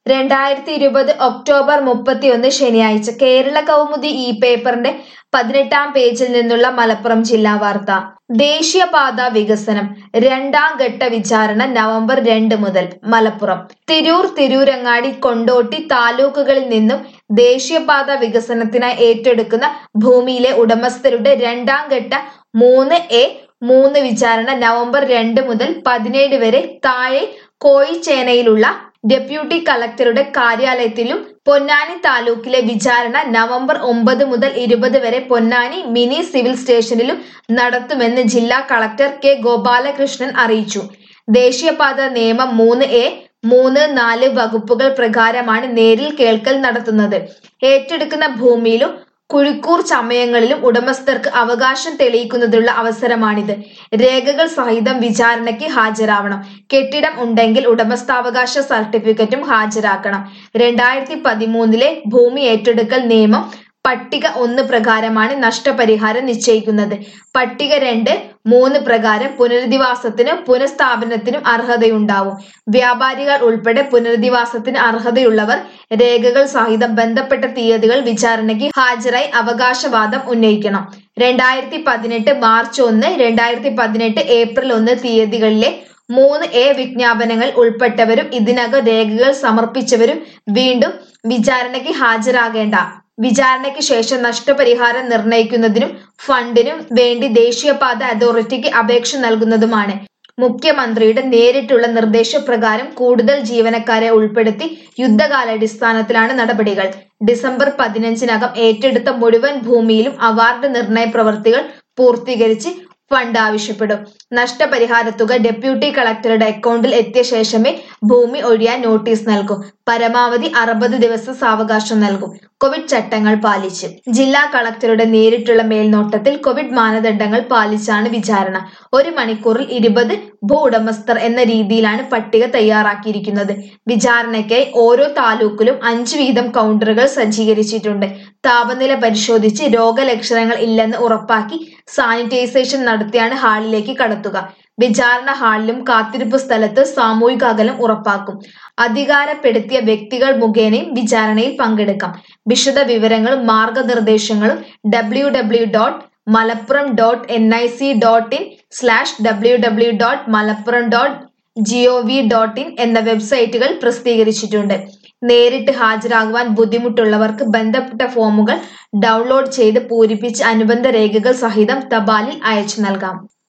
2020 October 31 ശനിയാഴ്ച കേരള കൗമുദി ഈ പേപ്പറിന്റെ 18-ാം പേജിൽ നിന്നുള്ള മലപ്പുറം ജില്ലാ വാർത്ത. ദേശീയപാത വികസനം രണ്ടാം ഘട്ട വിചാരണ നവംബർ 2 മുതൽ. മലപ്പുറം തിരൂർ, തിരൂരങ്ങാടി, കൊണ്ടോട്ടി താലൂക്കുകളിൽ നിന്നും ദേശീയപാത വികസനത്തിനായി ഏറ്റെടുക്കുന്ന ഭൂമിയിലെ ഉടമസ്ഥരുടെ രണ്ടാം ഘട്ട 3A3 വിചാരണ നവംബർ 2 മുതൽ 17 വരെ താഴെ കോയിച്ചേനയിലുള്ള ഡെപ്യൂട്ടി കളക്ടറുടെ കാര്യാലയത്തിലും, പൊന്നാനി താലൂക്കിലെ വിചാരണ നവംബർ 9 മുതൽ 20 വരെ പൊന്നാനി മിനി സിവിൽ സ്റ്റേഷനിലും നടത്തുമെന്ന് ജില്ലാ കളക്ടർ കെ ഗോപാലകൃഷ്ണൻ അറിയിച്ചു. ദേശീയപാത നിയമം 3A, 3, 4 വകുപ്പുകൾ പ്രകാരമാണ് നേരിൽ കേൾക്കൽ നടത്തുന്നത്. ഏറ്റെടുക്കുന്ന ഭൂമിയിലും കുഴിക്കൂർ ചമയങ്ങളിലും ഉടമസ്ഥർക്ക് അവകാശം തെളിയിക്കുന്നതിനുള്ള അവസരമാണിത്. രേഖകൾ സഹിതം വിചാരണയ്ക്ക് ഹാജരാവണം. കെട്ടിടം ഉണ്ടെങ്കിൽ ഉടമസ്ഥാവകാശ സർട്ടിഫിക്കറ്റും ഹാജരാക്കണം. 2013 ഭൂമി ഏറ്റെടുക്കൽ നിയമം പട്ടിക 1 പ്രകാരമാണ് നഷ്ടപരിഹാരം നിശ്ചയിക്കുന്നത്. പട്ടിക 2, 3 പ്രകാരം പുനരധിവാസത്തിനും പുനഃസ്ഥാപനത്തിനും അർഹതയുണ്ടാവും. വ്യാപാരികൾ ഉൾപ്പെടെ പുനരധിവാസത്തിന് അർഹതയുള്ളവർ രേഖകൾ സഹിതം ബന്ധപ്പെട്ട തീയതികൾ വിചാരണയ്ക്ക് ഹാജരായി അവകാശവാദം ഉന്നയിക്കണം. 2018 മാർച്ച് 1, 2018 ഏപ്രിൽ 1 തീയതികളിലെ 3A വിജ്ഞാപനങ്ങൾ ഉൾപ്പെട്ടവരും ഇതിനകം രേഖകൾ സമർപ്പിച്ചവരും വീണ്ടും വിചാരണയ്ക്ക് ഹാജരാകേണ്ട. വിചാരണയ്ക്ക് ശേഷം നഷ്ടപരിഹാരം നിർണയിക്കുന്നതിനും ഫണ്ടിനും വേണ്ടി ദേശീയപാത അതോറിറ്റിക്ക് അപേക്ഷ നൽകുന്നതുമാണ്. മുഖ്യമന്ത്രിയുടെ നേരിട്ടുള്ള നിർദ്ദേശപ്രകാരം കൂടുതൽ ജീവനക്കാരെ ഉൾപ്പെടുത്തി യുദ്ധകാലാടിസ്ഥാനത്തിലാണ് നടപടികൾ. ഡിസംബർ 15-നകം ഏറ്റെടുത്ത മുഴുവൻ ഭൂമിയിലും അവാർഡ് നിർണയ പ്രവൃത്തികൾ പൂർത്തീകരിച്ച് ഫണ്ട് ആവശ്യപ്പെടും. നഷ്ടപരിഹാരത്തുക ഡെപ്യൂട്ടി കളക്ടറുടെ അക്കൗണ്ടിൽ എത്തിയ ശേഷമേ ഭൂമി ഒഴിയാൻ നോട്ടീസ് നൽകൂ. പരമാവധി 60 ദിവസം സാവകാശം നൽകും. കോവിഡ് ചട്ടങ്ങൾ പാലിച്ച് ജില്ലാ കളക്ടറുടെ നേരിട്ടുള്ള മേൽനോട്ടത്തിൽ കോവിഡ് മാനദണ്ഡങ്ങൾ പാലിച്ചാണ് വിചാരണ. 1 മണിക്കൂറിൽ 20 ഭൂ ഉടമസ്ഥർ എന്ന രീതിയിലാണ് പട്ടിക തയ്യാറാക്കിയിരിക്കുന്നത്. വിചാരണയ്ക്കായി ഓരോ താലൂക്കിലും 5 വീതം കൗണ്ടറുകൾ സജ്ജീകരിച്ചിട്ടുണ്ട്. താപനില പരിശോധിച്ച് രോഗലക്ഷണങ്ങൾ ഇല്ലെന്ന് ഉറപ്പാക്കി സാനിറ്റൈസേഷൻ നടത്തിയാണ് ഹാളിലേക്ക് കടത്തുക. വിചാരണ ഹാളിലും കാത്തിരിപ്പ് സ്ഥലത്ത് സാമൂഹിക അകലം ഉറപ്പാക്കും. അധികാരപ്പെടുത്തിയ വ്യക്തികൾ മുഖേനയും വിചാരണയിൽ പങ്കെടുക്കാം. വിശദ വിവരങ്ങളും മാർഗനിർദ്ദേശങ്ങളും www.malappuram.nic.in/www.malappuram.gov.in എന്ന വെബ്സൈറ്റുകൾ പ്രസിദ്ധീകരിച്ചിട്ടുണ്ട്. നേരിട്ട് ഹാജരാകുവാൻ ബുദ്ധിമുട്ടുള്ളവർക്ക് ബന്ധപ്പെട്ട ഫോമുകൾ ഡൗൺലോഡ് ചെയ്ത് പൂരിപ്പിച്ച് അനുബന്ധ രേഖകൾ സഹിതം തപാലിൽ അയച്ചു നൽകാം.